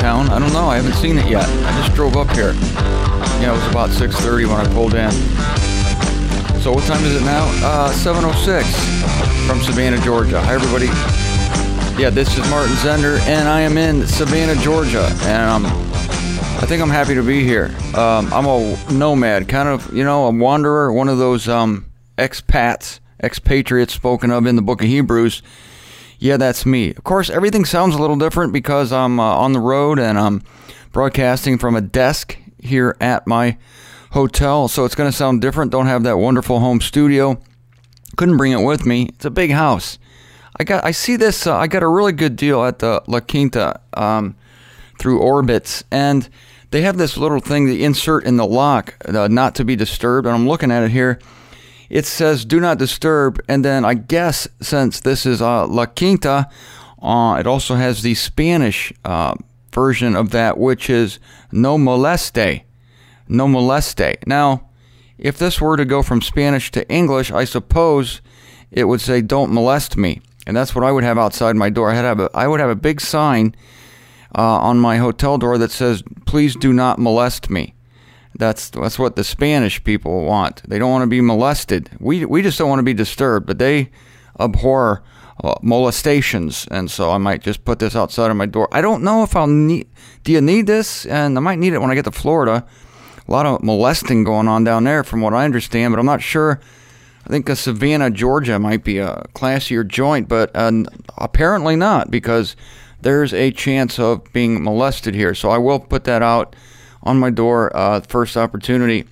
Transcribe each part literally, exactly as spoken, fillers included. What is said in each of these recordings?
town. I don't know. I haven't seen it yet. I just drove up here. Yeah, it was about six thirty when I pulled in. So what time is it now? Uh, seven oh six from Savannah, Georgia. Hi, everybody. Yeah, this is Martin Zender, and I am in Savannah, Georgia, and I'm, I think I'm happy to be here. Um, I'm a nomad, kind of, you know, a wanderer, one of those um, expats, expatriates spoken of in the book of Hebrews. Yeah, that's me. Of course, everything sounds a little different because I'm uh, on the road and I'm broadcasting from a desk here at my hotel, so it's going to sound different. Don't have that wonderful home studio. Couldn't bring it with me. It's a big house. I got. I see this. Uh, I got a really good deal at the La Quinta um, through Orbitz, and they have this little thing that insert in the lock, uh, not to be disturbed. And I'm looking at it here. It says "Do not disturb," and then I guess since this is uh, La Quinta, uh, it also has the Spanish uh, version of that, which is "No moleste." No moleste. Now, if this were to go from Spanish to English, I suppose it would say "Don't molest me." And that's what I would have outside my door. I, had have a, I would have a big sign uh, on my hotel door that says, "Please do not molest me." That's that's what the Spanish people want. They don't want to be molested. We we just don't want to be disturbed, but they abhor uh, molestations. And so I might just put this outside of my door. I don't know if I'll need... Do you need this? And I might need it when I get to Florida. A lot of molesting going on down there from what I understand, but I'm not sure. I think uh, Savannah, Georgia might be a classier joint, but uh, apparently not, because there's a chance of being molested here. So I will put that out on my door uh, first opportunity.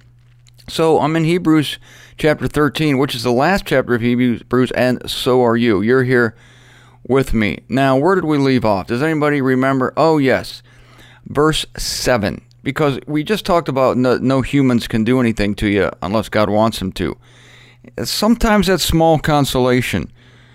So I'm in Hebrews chapter thirteen, which is the last chapter of Hebrews, and so are you. You're here with me. Now, where did we leave off? Does anybody remember? Oh, yes. Verse seven. Because we just talked about no, no humans can do anything to you unless God wants them to. Sometimes that's small consolation,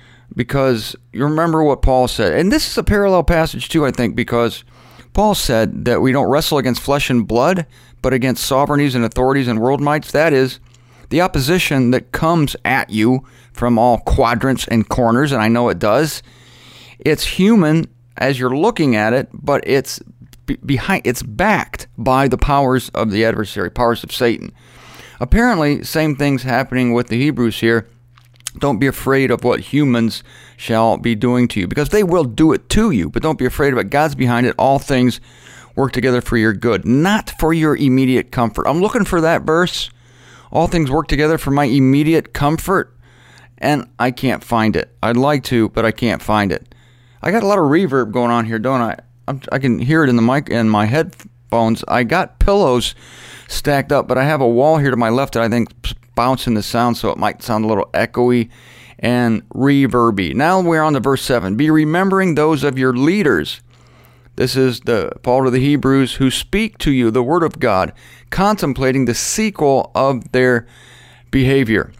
because you remember what Paul said. And this is a parallel passage too, I think, because Paul said that we don't wrestle against flesh and blood, but against sovereignties and authorities and world mights. That is, the opposition that comes at you from all quadrants and corners, and I know it does. It's human as you're looking at it, but it's behind. It's backed by the powers of the adversary, powers of Satan. Apparently, same thing's happening with the Hebrews here. Don't be afraid of what humans shall be doing to you, because they will do it to you, but don't be afraid of it. God's behind it. All things work together for your good, not for your immediate comfort. I'm looking for that verse. All things work together for my immediate comfort, and I can't find it. I'd like to, but I can't find it. I got a lot of reverb going on here, don't I? I'm, I can hear it in the mic in my headphones. I got pillows stacked up, but I have a wall here to my left that I think bouncing the sound, so it might sound a little echoey and reverby. Now we're on to verse seven. Be remembering those of your leaders. This is the Paul to the Hebrews, who speak to you the word of God, contemplating the sequel of their behavior,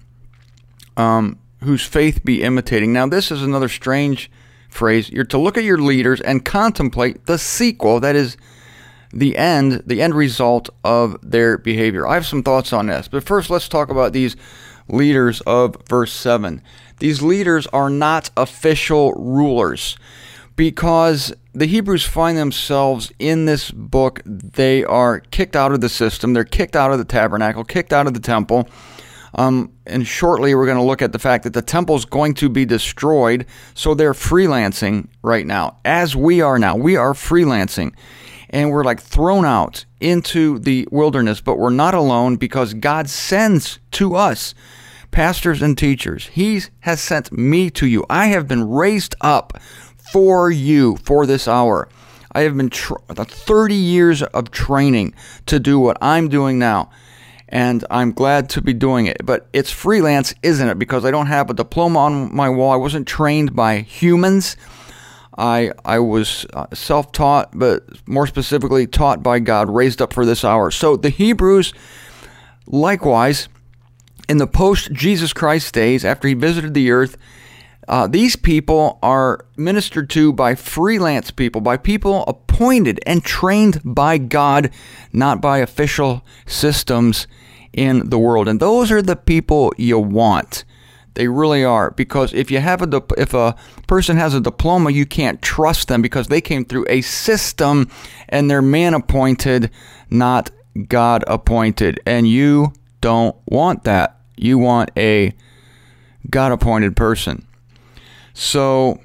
um, whose faith be imitating. Now this is another strange phrase. You're to look at your leaders and contemplate the sequel, that is, the end, the end result of their behavior. I have some thoughts on this, but first let's talk about these leaders of verse seven. These leaders are not official rulers, because the Hebrews find themselves in this book. They are kicked out of the system. They're kicked out of the tabernacle, kicked out of the temple. Um, and shortly we're going to look at the fact that the temple is going to be destroyed, so they're freelancing right now, as we are now. We are freelancing. And we're like thrown out into the wilderness, but we're not alone, because God sends to us pastors and teachers. He has sent me to you. I have been raised up for you for this hour. I have been tra- thirty years of training to do what I'm doing now, and I'm glad to be doing it. But it's freelance, isn't it? Because I don't have a diploma on my wall. I wasn't trained by humans. I I was uh, self-taught, but more specifically taught by God, raised up for this hour. So the Hebrews, likewise, in the post-Jesus Christ days, after he visited the earth, uh, these people are ministered to by freelance people, by people appointed and trained by God, not by official systems in the world. And those are the people you want. They really are, because if you have a dip- if a person has a diploma, you can't trust them because they came through a system and they're man appointed, not God appointed, and you don't want that. You want a God appointed person. So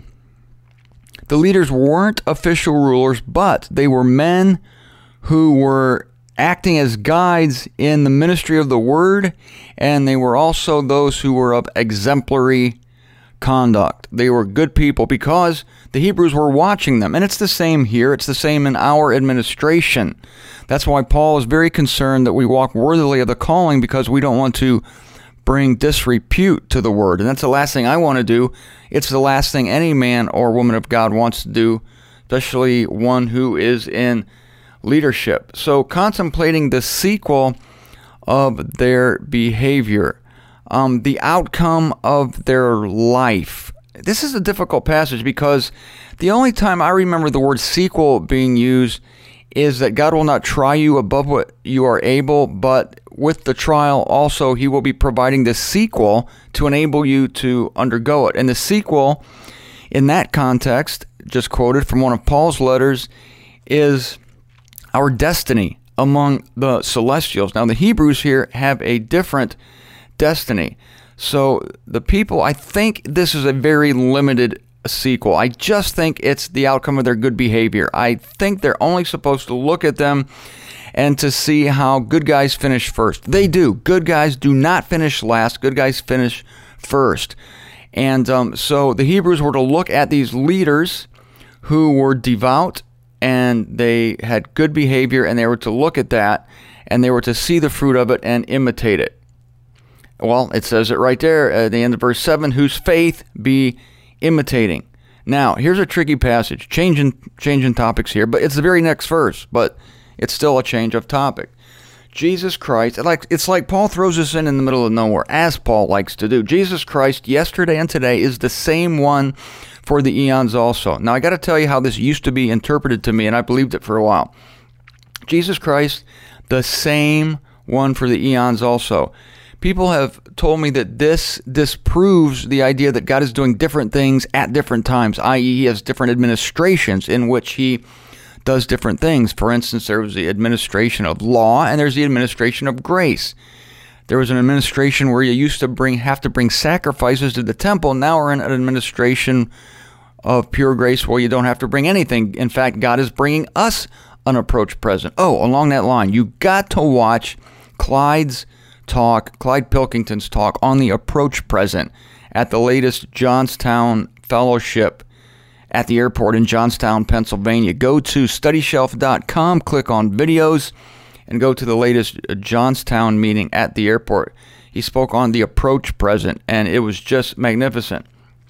the leaders weren't official rulers, but they were men who were acting as guides in the ministry of the word, and they were also those who were of exemplary conduct. They were good people because the Hebrews were watching them, and it's the same here. It's the same in our administration. That's why Paul is very concerned that we walk worthily of the calling, because we don't want to bring disrepute to the word, and that's the last thing I want to do. It's the last thing any man or woman of God wants to do, especially one who is in leadership. So contemplating the sequel of their behavior, um, the outcome of their life. This is a difficult passage because the only time I remember the word sequel being used is that God will not try you above what you are able, but with the trial also he will be providing the sequel to enable you to undergo it. And the sequel in that context, just quoted from one of Paul's letters, is our destiny among the celestials. Now, the Hebrews here have a different destiny. So the people, I think this is a very limited sequel. I just think it's the outcome of their good behavior. I think they're only supposed to look at them and to see how good guys finish first. They do. Good guys do not finish last. Good guys finish first. And um, so the Hebrews were to look at these leaders who were devout, and they had good behavior, and they were to look at that, and they were to see the fruit of it and imitate it. Well, it says it right there at the end of verse seven, whose faith be imitating. Now, here's a tricky passage, changing changing topics here, but it's the very next verse, but it's still a change of topic. Jesus Christ, like it's like Paul throws us in in the middle of nowhere, as Paul likes to do. Jesus Christ, yesterday and today, is the same one for the eons also. Now, I got to tell you how this used to be interpreted to me, and I believed it for a while. Jesus Christ, the same one for the eons also. People have told me that this disproves the idea that God is doing different things at different times, that is he has different administrations in which he does different things. For instance, there was the administration of law, and there's the administration of grace. There was an administration where you used to bring have to bring sacrifices to the temple. Now we're in an administration of pure grace where you don't have to bring anything. In fact, God is bringing us an approach present. Oh, along that line, you got to watch Clyde's talk, Clyde Pilkington's talk on the approach present at the latest Johnstown Fellowship at the airport in Johnstown, Pennsylvania. Go to study shelf dot com, click on videos, and go to the latest Johnstown meeting at the airport. He spoke on the approach present, and it was just magnificent.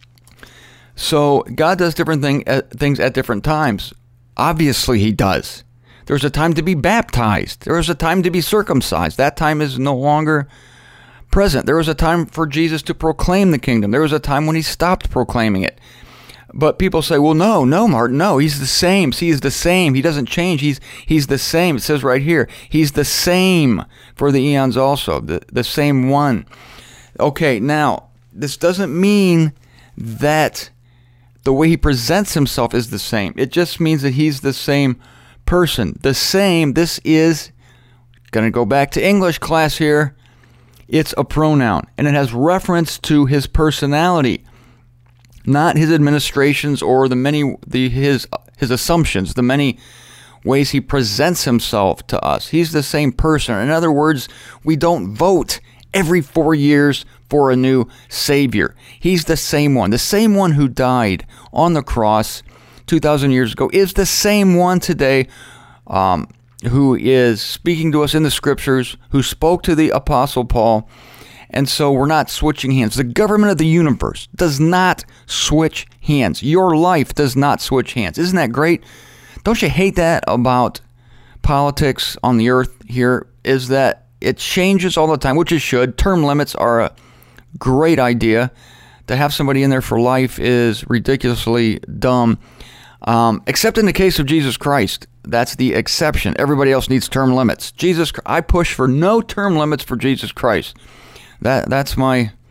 So God does different thing, uh, things at different times. Obviously, he does. There was a time to be baptized. There was a time to be circumcised. That time is no longer present. There was a time for Jesus to proclaim the kingdom. There was a time when he stopped proclaiming it. But people say, well, no, no, Martin, no, he's the same. See, he's the same. He doesn't change. He's he's the same. It says right here, he's the same for the eons also, the, the same one. Okay, now, this doesn't mean that the way he presents himself is the same. It just means that he's the same person. The same, this is, going to go back to English class here, it's a pronoun, and it has reference to his personality, not his administrations or the many the his his assumptions, the many ways he presents himself to us. He's the same person. In other words, we don't vote every four years for a new Savior. He's the same one. The same one who died on the cross two thousand years ago is the same one today um, who is speaking to us in the Scriptures, who spoke to the Apostle Paul. And so we're not switching hands. The government of the universe does not switch hands. Your life does not switch hands. Isn't that great? Don't you hate that about politics on the earth here? Is that it changes all the time, which it should. Term limits are a great idea. To have somebody in there for life is ridiculously dumb. Um, except in the case of Jesus Christ. That's the exception. Everybody else needs term limits. Jesus, I push for no term limits for Jesus Christ. That that's my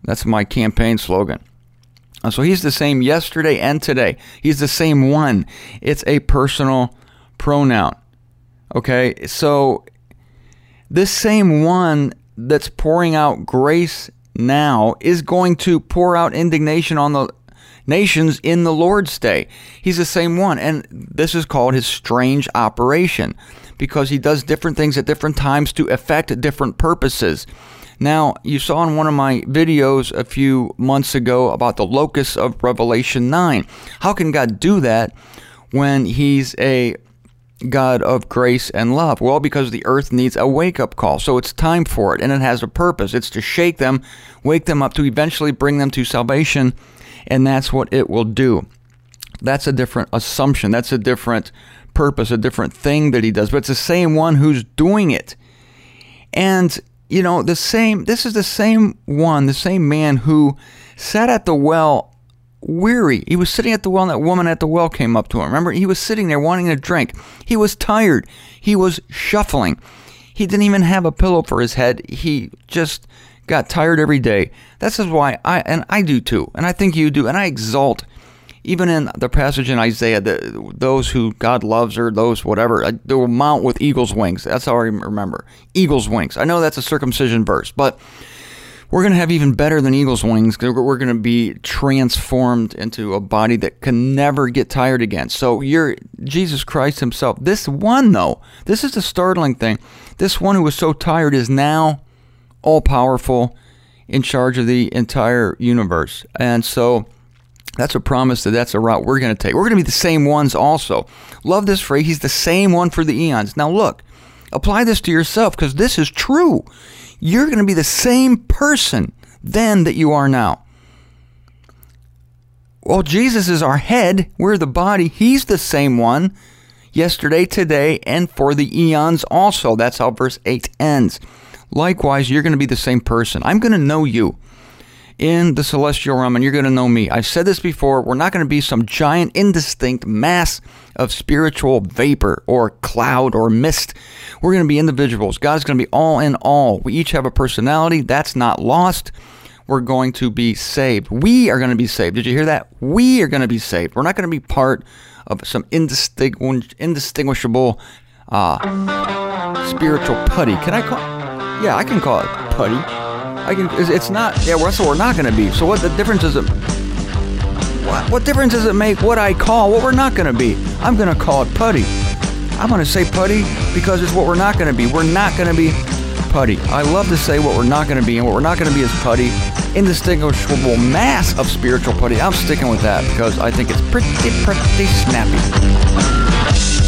That's my campaign slogan. Uh, so he's the same yesterday and today. He's the same one. It's a personal pronoun. Okay, so this same one that's pouring out grace now is going to pour out indignation on the nations in the Lord's day. He's the same one, and this is called his strange operation, because he does different things at different times to effect different purposes. Now, you saw in one of my videos a few months ago about the locusts of Revelation nine. How can God do that when he's a God of grace and love? Well, because the earth needs a wake-up call. So it's time for it, and it has a purpose. It's to shake them, wake them up, to eventually bring them to salvation, and that's what it will do. That's a different assumption. That's a different purpose, a different thing that he does. But it's the same one who's doing it. And, you know, the same, this is the same one, the same man who sat at the well weary. He was sitting at the well, and that woman at the well came up to him. Remember, he was sitting there wanting a drink. He was tired. He was shuffling. He didn't even have a pillow for his head. He just got tired every day. This is why I, and I do too, and I think you do, and I exalt, even in the passage in Isaiah, the, those who God loves, or those whatever, they will mount with eagle's wings. That's how I remember. Eagle's wings. I know that's a circumcision verse, but we're going to have even better than eagle's wings. We're going to be transformed into a body that can never get tired again. So you're Jesus Christ himself. This one, though, this is the startling thing. This one who was so tired is now all-powerful, in charge of the entire universe. And so that's a promise that that's a route we're going to take. We're going to be the same ones also. Love this phrase. He's the same one for the eons. Now look, apply this to yourself, because this is true. You're going to be the same person then that you are now. Well, Jesus is our head. We're the body. He's the same one yesterday, today, and for the eons also. That's how verse eight ends. Likewise, you're going to be the same person. I'm going to know you in the celestial realm, and you're going to know me. I've said this before. We're not going to be some giant, indistinct mass of spiritual vapor or cloud or mist. We're going to be individuals. God's going to be all in all. We each have a personality. That's not lost. We're going to be saved. We are going to be saved. Did you hear that? We are going to be saved. We're not going to be part of some indistingu- indistinguishable uh, spiritual putty. Can I call it? Yeah, I can call it putty. I can. It's not. Yeah, that's what we're not going to be. So what the difference is it? What, what difference does it make what I call what we're not going to be? I'm going to call it putty. I'm going to say putty because it's what we're not going to be. We're not going to be putty. I love to say what we're not going to be, and what we're not going to be is putty. Indistinguishable mass of spiritual putty. I'm sticking with that because I think it's pretty, pretty snappy.